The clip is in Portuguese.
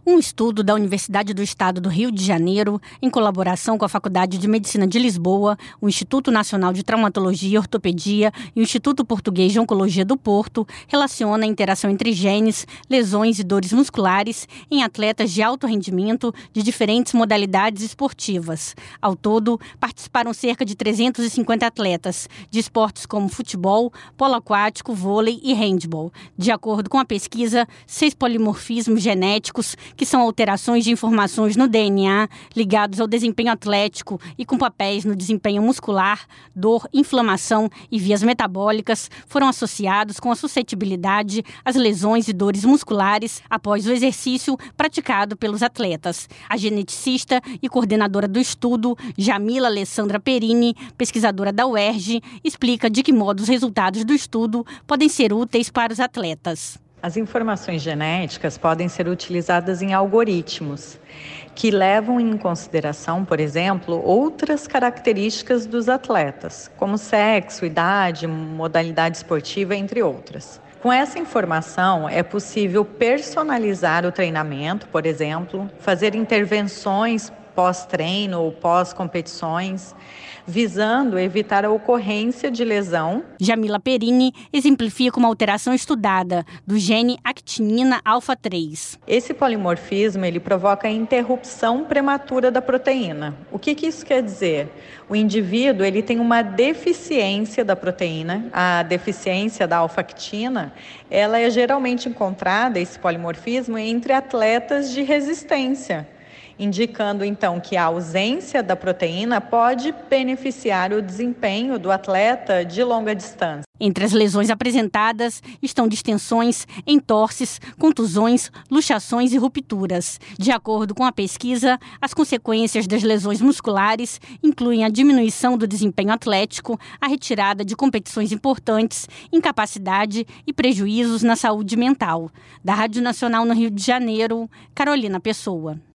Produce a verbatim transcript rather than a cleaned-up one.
Um estudo da Universidade do Estado do Rio de Janeiro, em colaboração com a Faculdade de Medicina de Lisboa, o Instituto Nacional de Traumatologia e Ortopedia e o Instituto Português de Oncologia do Porto, relaciona a interação entre genes, lesões e dores musculares em atletas de alto rendimento de diferentes modalidades esportivas. Ao todo, participaram cerca de trezentos e cinquenta atletas de esportes como futebol, polo aquático, vôlei e handball. De acordo com a pesquisa, seis polimorfismos genéticos, que são alterações de informações no D N A ligados ao desempenho atlético e com papéis no desempenho muscular, dor, inflamação e vias metabólicas, foram associados com a suscetibilidade às lesões e dores musculares após o exercício praticado pelos atletas. A geneticista e coordenadora do estudo, Jamila Alessandra Perini, pesquisadora da U E R J, explica de que modo os resultados do estudo podem ser úteis para os atletas. As informações genéticas podem ser utilizadas em algoritmos que levam em consideração, por exemplo, outras características dos atletas, como sexo, idade, modalidade esportiva, entre outras. Com essa informação, é possível personalizar o treinamento, por exemplo, fazer intervenções pós-treino ou pós-competições, visando evitar a ocorrência de lesão. Jamila Perini exemplifica uma alteração estudada do gene actinina alfa três. Esse polimorfismo ele provoca a interrupção prematura da proteína. O que, que isso quer dizer? O indivíduo ele tem uma deficiência da proteína. A deficiência da alfa-actina, ela é geralmente encontrada, esse polimorfismo, entre atletas de resistência, indicando então que a ausência da proteína pode beneficiar o desempenho do atleta de longa distância. Entre as lesões apresentadas estão distensões, entorses, contusões, luxações e rupturas. De acordo com a pesquisa, as consequências das lesões musculares incluem a diminuição do desempenho atlético, a retirada de competições importantes, incapacidade e prejuízos na saúde mental. Da Rádio Nacional no Rio de Janeiro, Carolina Pessoa.